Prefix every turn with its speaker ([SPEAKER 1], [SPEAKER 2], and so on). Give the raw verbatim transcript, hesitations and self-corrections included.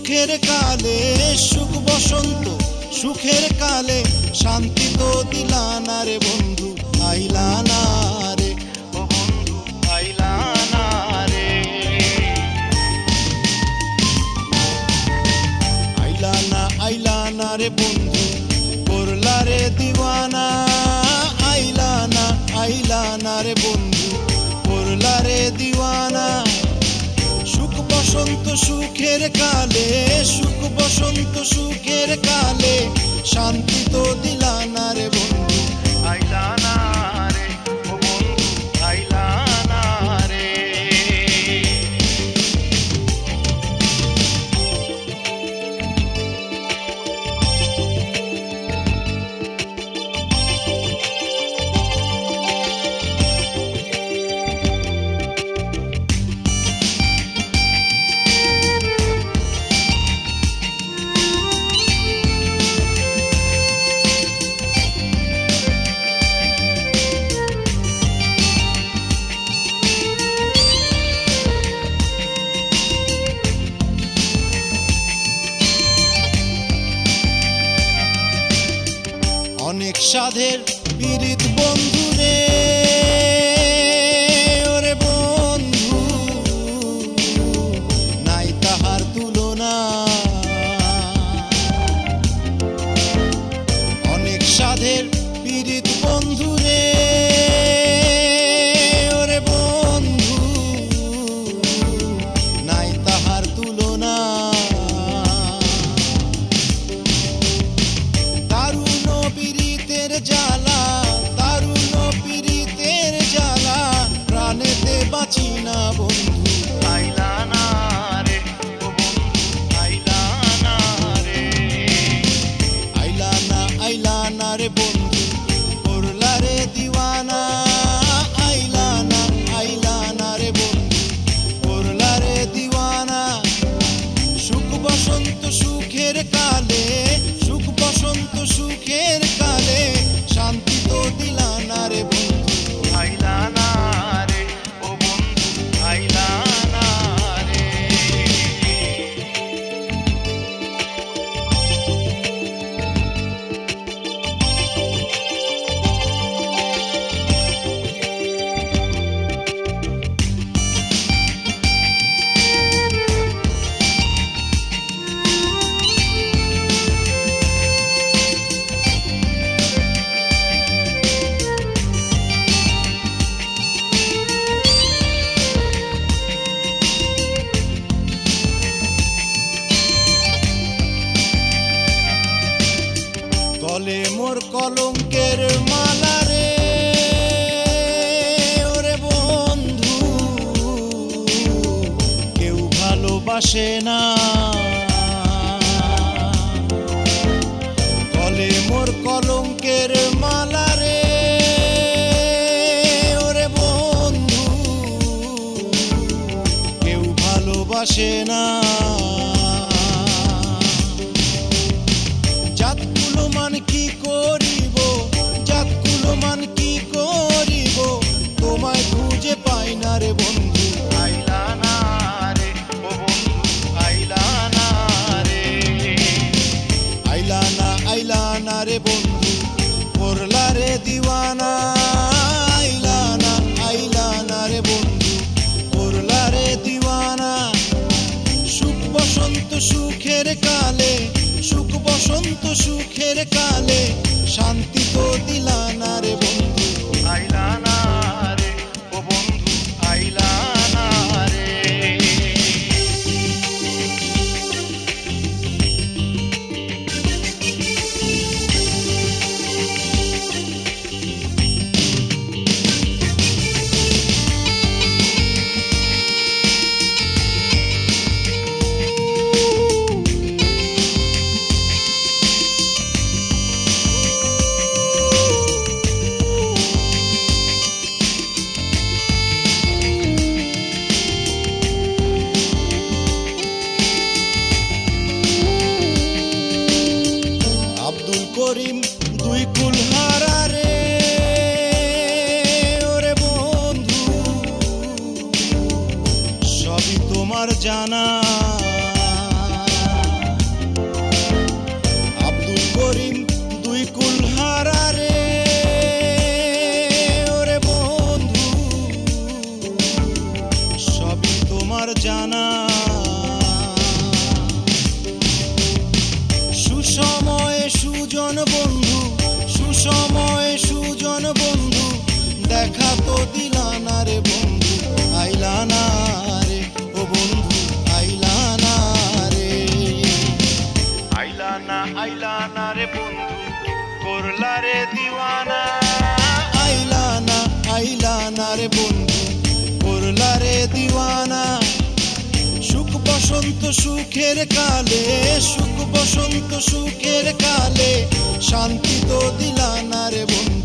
[SPEAKER 1] সুখের কালে সুখ বসন্ত, সুখের কালে শান্তি তো দিলা না রে বন্ধু, আইলা না রে ও বন্ধু, আইলা না রে। আইলা না আইলা না রে বন্ধু, করলা রে দিওয়ানা। আইলা না আইলা না রে বন্ধু, করলা রে দিওয়ানা। সুখ বসন্ত সুখের কালে, সুখ বসন্ত সুখের কালে শান্তি তো দিলা না রে বন্ধু, আইলা না রে ও বন্ধু, আইলা না রে। অনেক সাধের পীড়িত বন্ধু রে, ওরে বন্ধু নাই তাহার তুলনা। অনেক সাধের পীড়িত বন্ধু রে, ওরে বন্ধু নাই তাহার তুলনা। জ্বালা দারুণ পীড়িতের জ্বালা, প্রাণেতে বাঁচি না বন্ধু, আইলা না রে ও বন্ধু, আইলা না রে। আইলা না আইলা না রে বন্ধু, করলা রে দিওয়ানা। আইলা না আইলা না রে বন্ধু, করলা রে দিওয়ানা। সুখ বসন্ত সুখের কালে, সুখ বসন্ত সুখের কালে শান্তি তো দিলা না রে বন্ধু, আইলা না রে ও বন্ধু, আইলা না রে। গলে মোর কলঙ্কের মালা রে, ওরে বন্ধু কেউ ভালোবাসে না। গলে মোর কলঙ্কের মালা রে, ওরে বন্ধু কেউ ভালোবাসে না। মান কি করিব, জাতকুলো মান কি করিব, তোমায় খুঁজে পাই না রে বন্ধু, আইলা না রে ও বন্ধু, আইলা না রে। আইলা না আইলা না রে বন্ধু, করলা রে দিওয়ানা। আইলা না আইলা না রে বন্ধু, করলা রে দিওয়ানা। সুখ বসন্ত সুখের কালে, সুখ বসন্ত সুখের কালে শান্তি তো দিলা না রে বন্ধু, আইলা না রে ও বন্ধু, আইলা না রে। করিম দুই কুলহারা রে, ওরে বন্ধু সবই তোমার জানা। জানা। সুসময়ে সুজন বন্ধু, সুসময়ে সুজন বন্ধু, দেখা তো দিলা না রে বন্ধু, আইলা না রে ও বন্ধু, আইলা না রে। আইলা না আইলা না রে বন্ধু, করলা রে দিওয়ানা। আইলা না আইলা না রে বন্ধু, করলা রে দিওয়ানা। সুখ বসন্ত সুখের কালে, সুখ বসন্ত সুখের কালে, শান্তি তো দিলা না রে বন্ধু,